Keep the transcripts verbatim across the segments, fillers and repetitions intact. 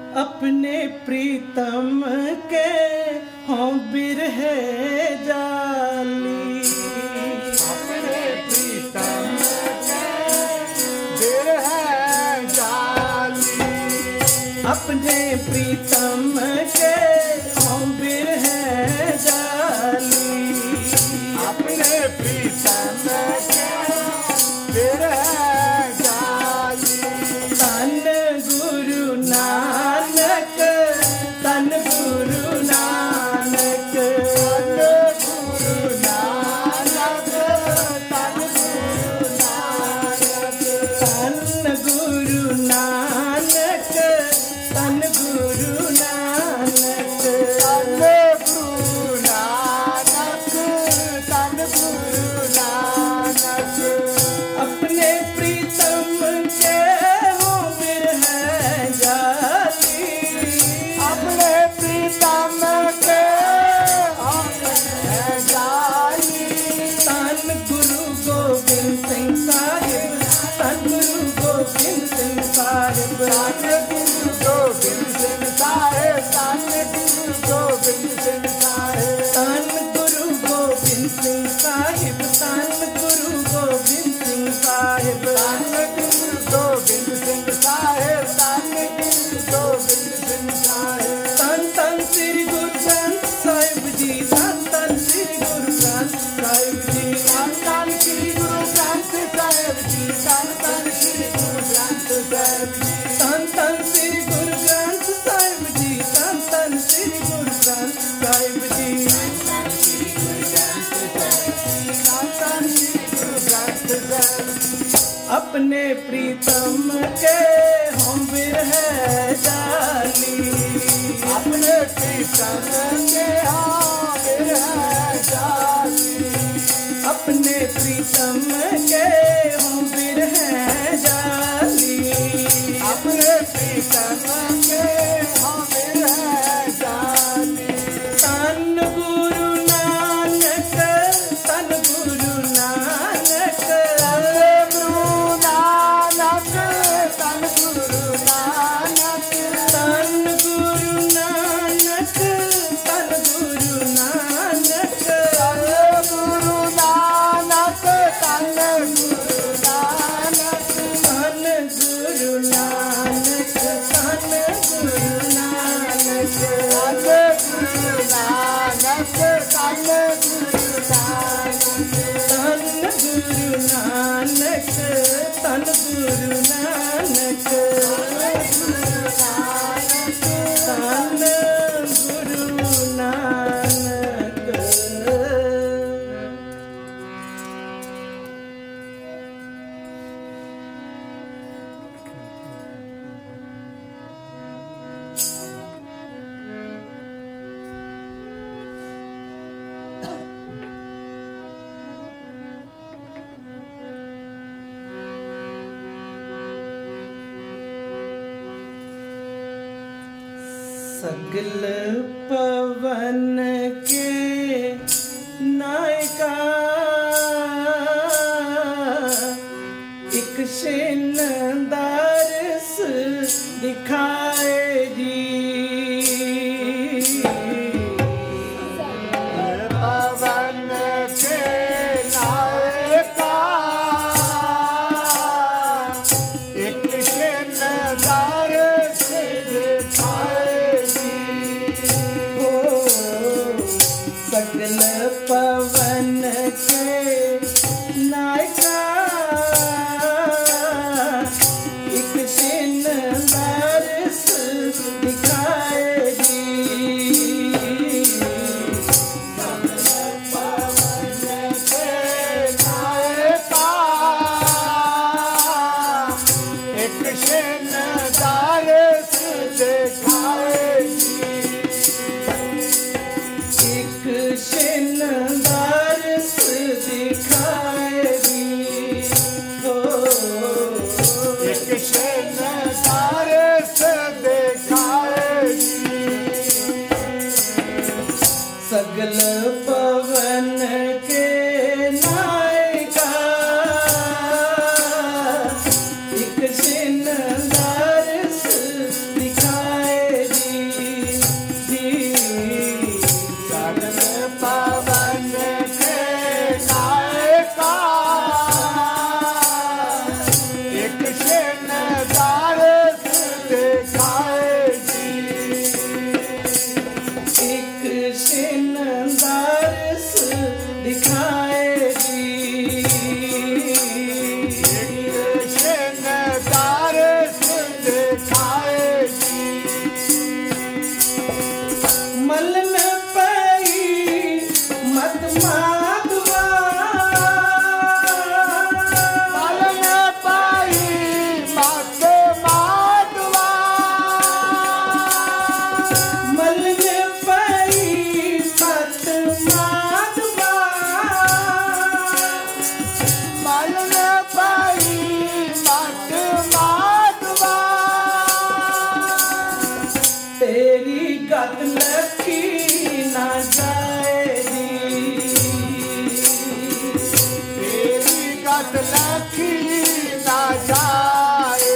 अपने प्रीतम के हों बिरहे जाली, अपने प्रीतम के बिरहे जाली, अपने प्रीतम के हों बिरहे जाली, अपने प्रीतम के बिरहे जाली। तन गुरु नानक, तन गुरु नानक, तन गुरु नानक, तन गुरु नानक, तन गुरु नानक, तन गुरु नानक, तन गुरु नानक, तन गुरु नानक। अपने प्रीतम के हों बिरहे जाली, अपने प्रीतम के हम बिरहे जाली। तन गुरु गोविंद सिंह साहिब, तन गुरु गोविंद सिंह साहिब, तन गुरु गोविंद सिंह साहिब, तन गुरु गोविंद सिंह साहिब, तन गुरु गोविंद सिंह साहिब, तन गुरु गोविंद सिंह साहिब, तन गुरु गोविंद सिंह साहिब, तन गुरु गोविंद सिंह साहिब। तन तन श्री गुरु ग्रंथ साहिब जी, तन तन श्री गुरु ग्रंथ साहिब जी, धन धन श्री गुरु ग्रंथ साहिब जी, धन धन श्री गुरु ग्रंथ साहिब जी, तन तन श्री गुरु ग्रंथ साहिब जी, तन तन श्री गुरु ग्रंथ साहिब जी। धन श्री गुरु ग्रंथ साहिब जी, धन धन श्री गुरु ग्रंथ साहिब जी। अपने प्रीतम के हम बिरहे जाली, अपने प्रीतम के हाँ बिरहे जाली, अपने प्रीतम के हम बिरहे जाली, अपने प्रीतम के हाँ बिरहे जाली। तन गुरु नानक, तन गुरु नानक, तन गुरु नानक, तन गुरु नानक, तन गुरु नानक, तन गुरु नानक, तन गुरु नानक, तन गुरु नानक, तन गुरु नानक, तन गुरु नानक, तन गुरु नानक, तन गुरु नानक। तन गुरु नानक, तन गुरु नानक, तन गुरु नानक। सगल पवन के नायका, एक शेनदारस दिखाए जी, पवन के नायका, एक शेनदार से दिखाएगी। हो सगल पवन के नायका, एक शेनदारस गत लखी ना जाएगी, तेरी गत लखी ना जाए,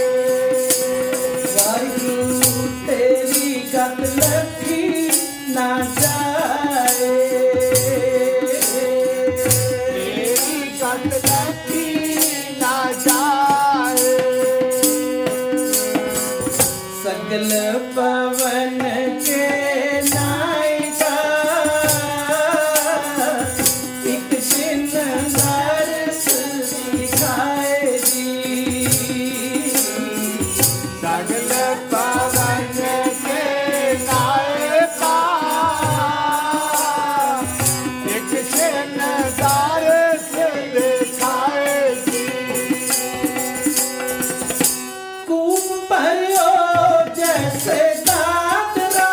वाहिगुरु तेरी गत लखी ना जाए, तेरी गत लखी ना जाए। सगल पवन के नायका एक छिन्न दर्श दिखाए जी, सगल पवन के नायका एक छिन्न दर्श दिखाए जी, कूप भरो जैसे दादरा,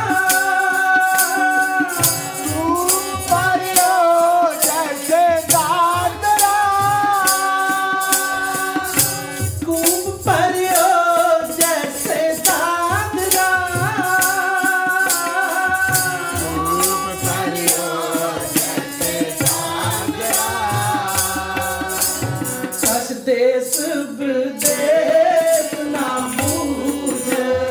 तू परियो जैसे दादरा, कूप भरो जैसे दादरा, रूप परियो जैसे दादरा, सच देश विदेश ना बूझ,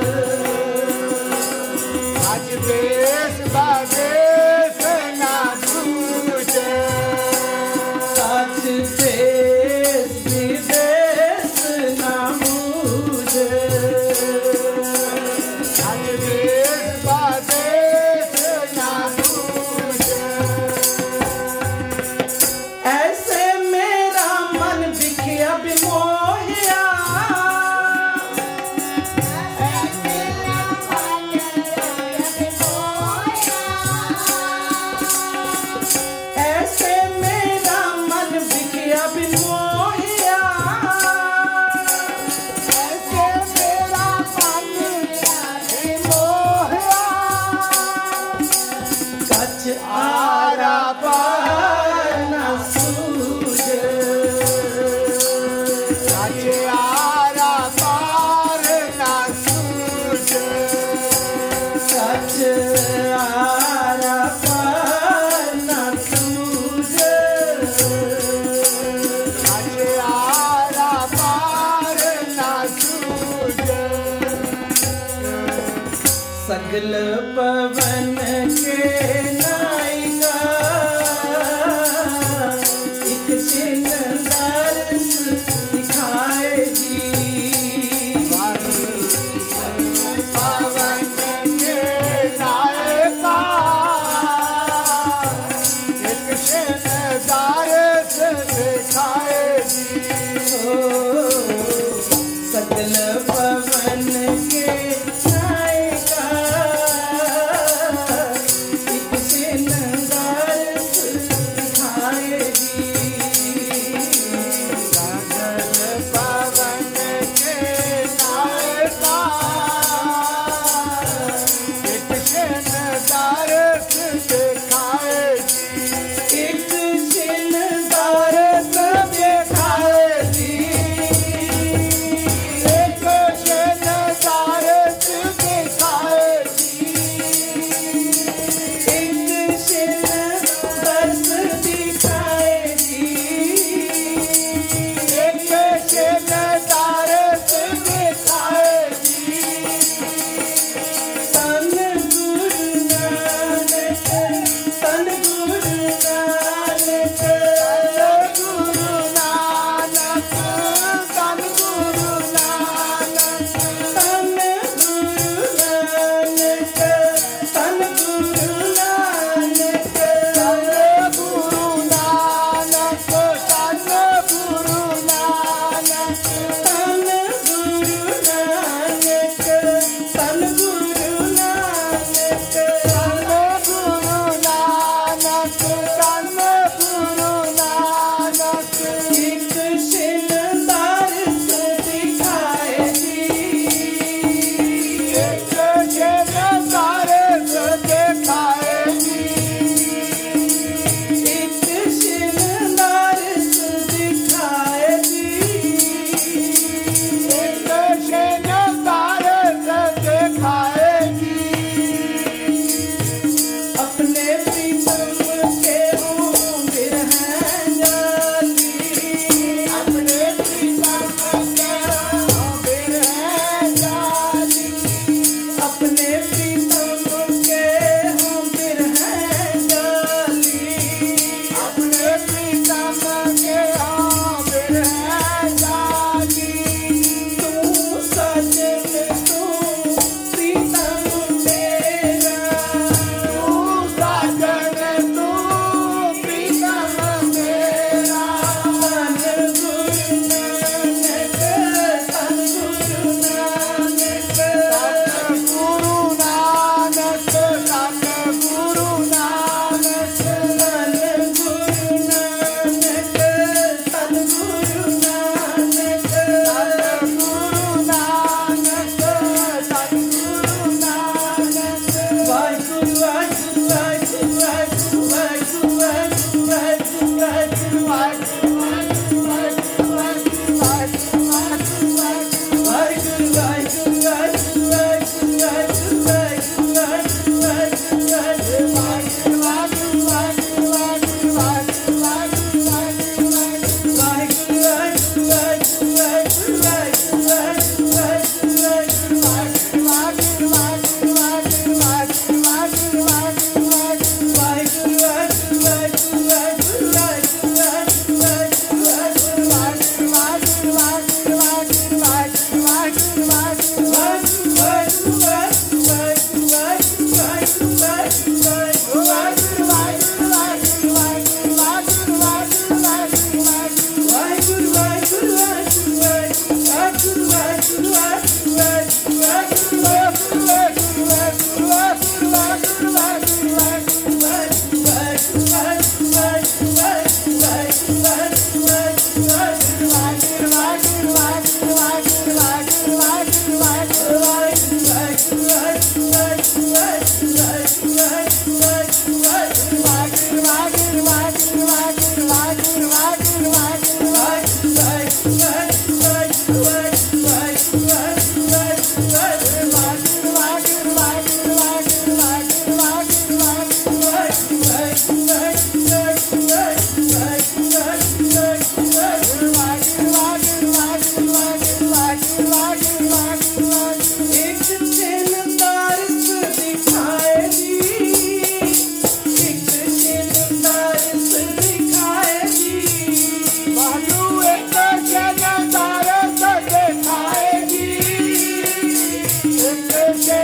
आज देश बादेश ना बूझे, सच देश विदेश ना बूझ, आज देश बादेश ना बूझे, ऐसे मेरा मन बिखया बिमोहिया, ऐसे मेरा मन बिखया बिमोहिया, ऐसे मेरा मन मोहया, कछ आरा पार न सूझे, आज आरा पार ना सूझे, कछ आरा पार न सूझे, आज आरा पार ना सूझे, सगल पवन के नायका एक छिन्न दर्श दिखाए जी, पवन के नायका एक छिन्न दर्श दिखाए जी, ओ, सगल पवन के नायका एक छिन्न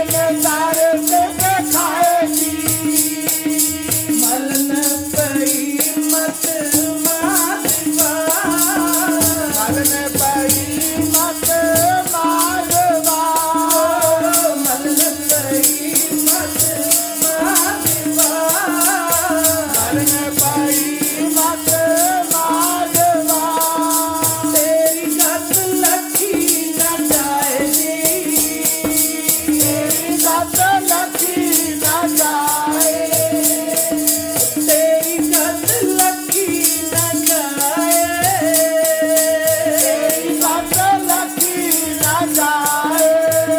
नजारे देखे खाएगी मलन पई मत मारवा मलन पई मत मारवा मलन पई मत मारवा मलन पई मत मारवा तेरी गत लखी न जाएगी तेरी गत लखी न जाए तेरी गत लखी न जाए तेरी गत लखी न जाए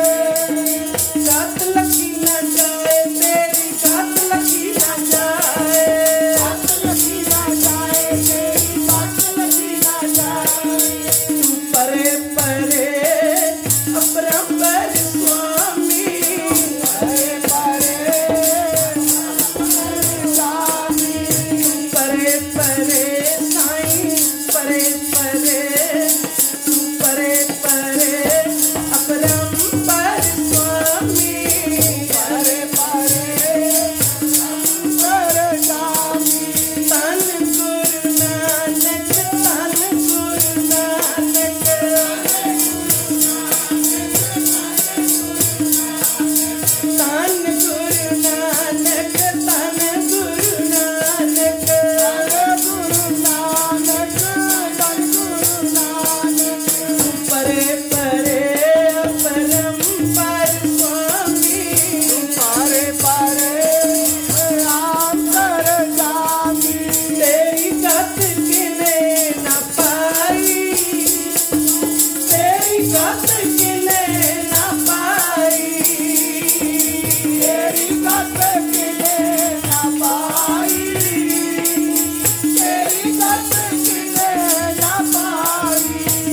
गत लखी न जाए तेरी गत लखी न जाए गत लखी न जाए तेरी गत लखी न जाए तू परे परे अपरंपर स्वामी परे परे स्वामी परे परे साईं परे परे तू परे परे अपरंपर स्वामी परे परे परे स्वामी तन गुरु नानक तन गुरु नानक तन गुरु नानक तन गुरु नानक गुरु नानक धन गुरु नानक परे परे अपरंपर स्वामी परे परे अंतर जामी तेरी गत किने न पाई तेरी गत किने न पाई तेरी गत किने न पाई तेरी गत किने न पाई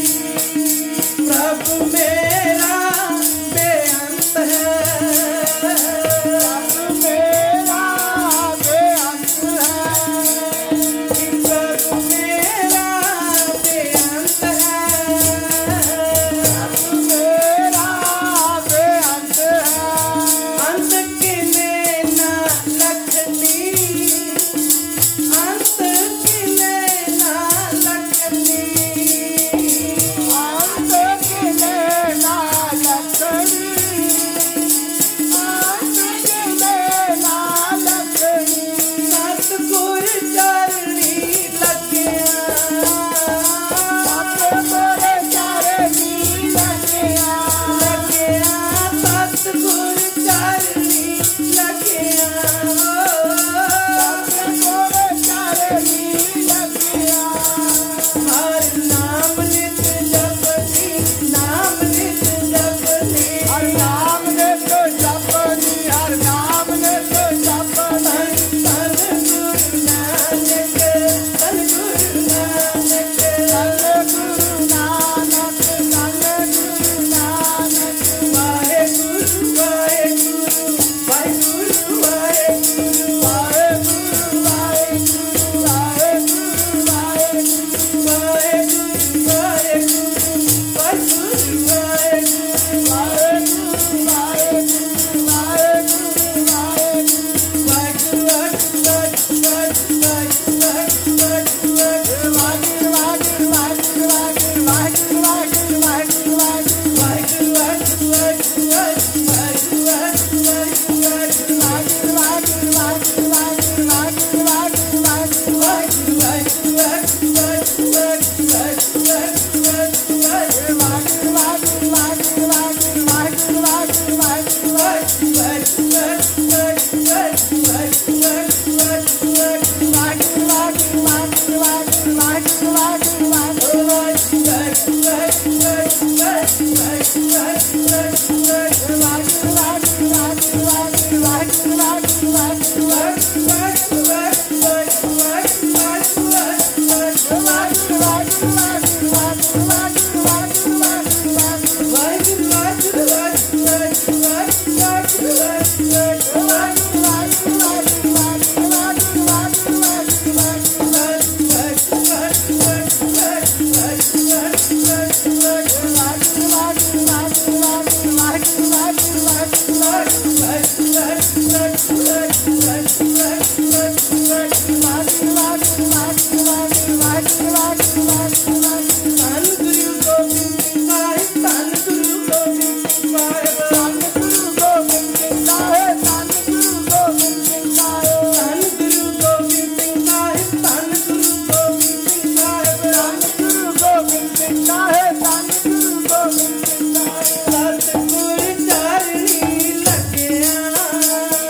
प्रभु मेरा बेअंत है प्रभु मेरा बेअंत है प्रभु मेरा बेअंत है प्रभु मेरा बेअंत है अंत किने न लखनी अंत किने न लखनी अंत किने न लखनी अंत किने न लखनी सतगुर चरणी लगिया सतगुर चरणी लगिया लगिया सतगुर चरणी लगिया सतगुर चरणी लगिया हर नाम नित जपनी नाम नित जपनी हर नाम ने तो जपनी हर नाम ने तो जपनी तन गुरु नानक तन गुरु नानक धन गुरु नानक धन गुरु नानक वाहेगुरु वाहेगुरु वाहेगुरु वाहेगुरु वाहेगुरु वाहेगुरु वाहेगुरु वाहेगुरु वाहेगुरु वाहेगुरु वाहेगुरु वाहेगुरु वाहेगुरु वाहेगुरु वाहेगुरु वाहेगुरु Like सतगुर चरणी लग्या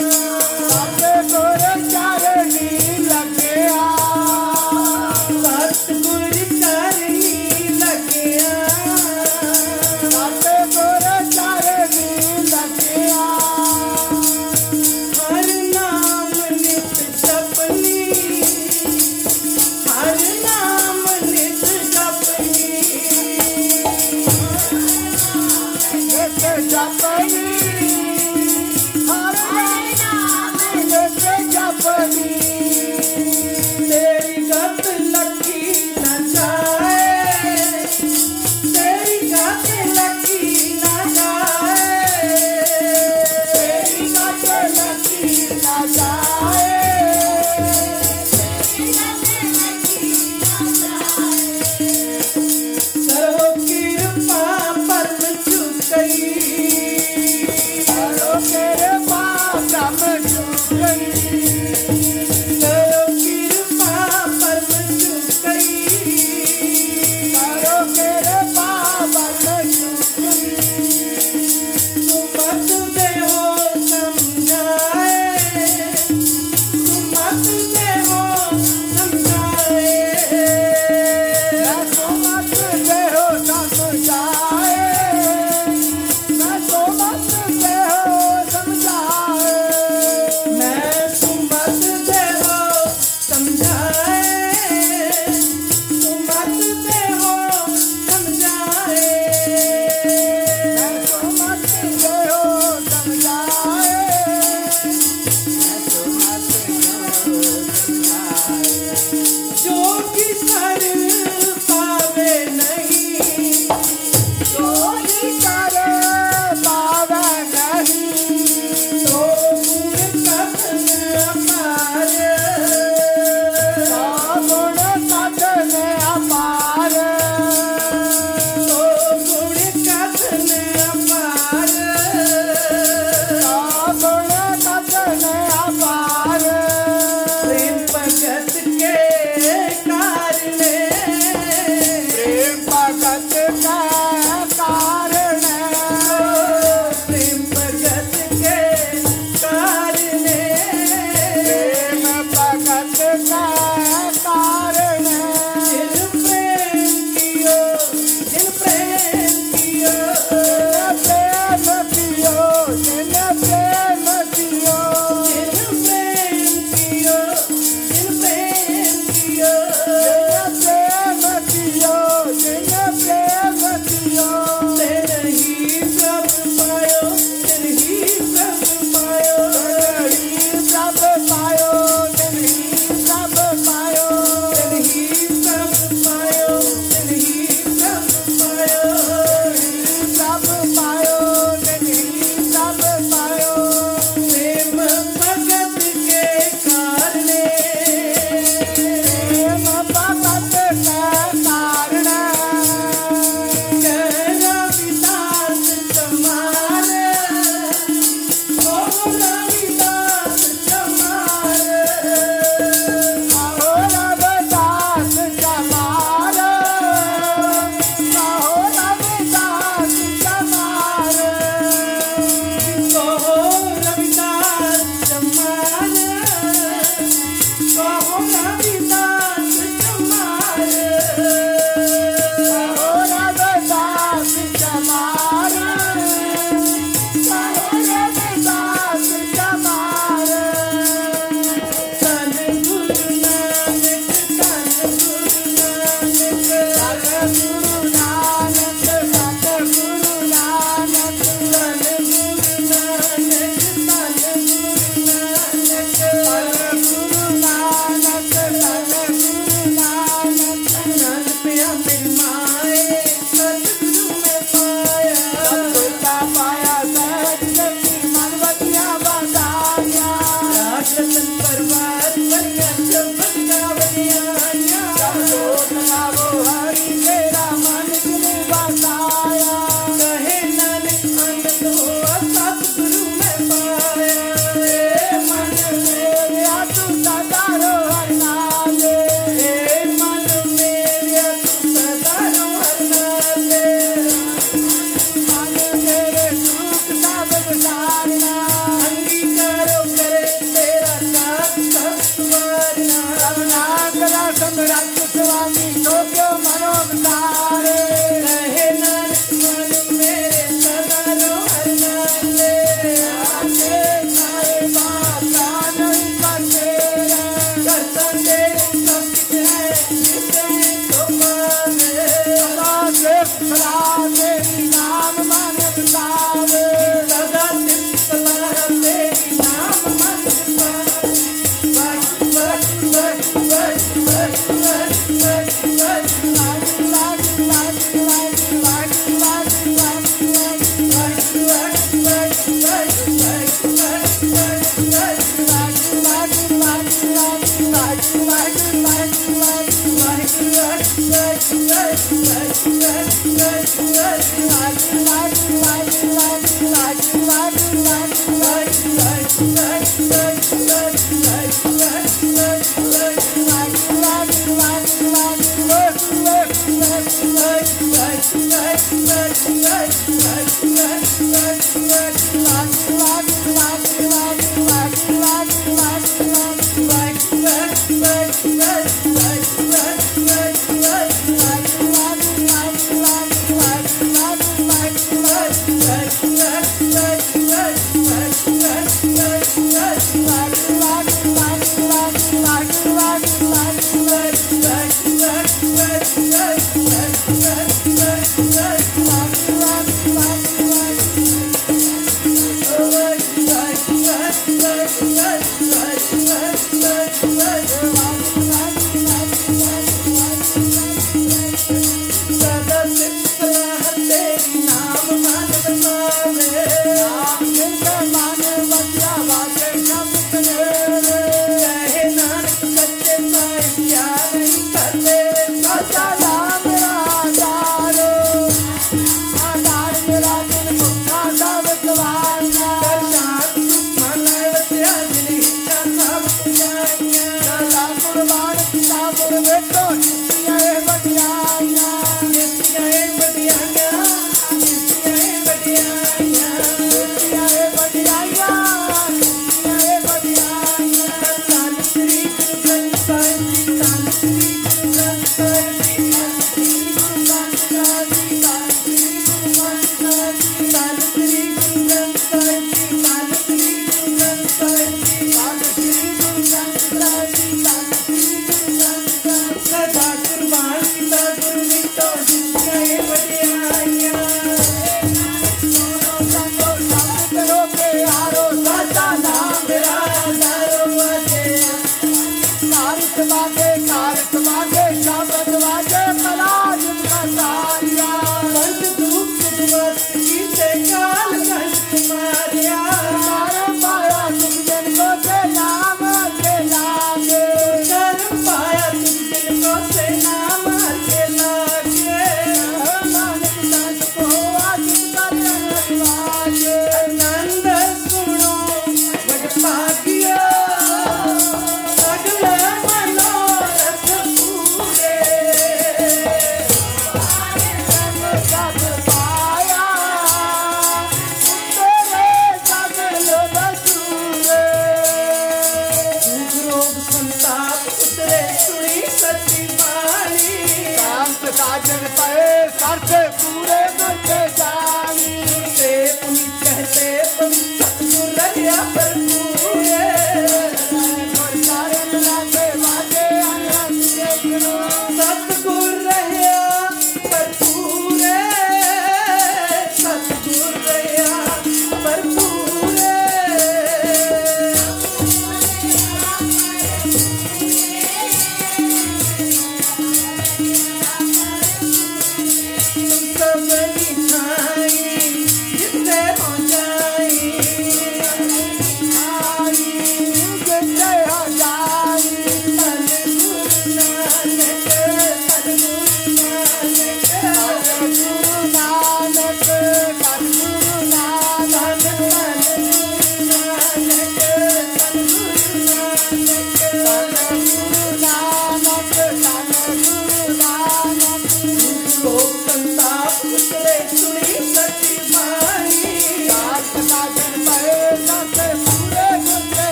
Right.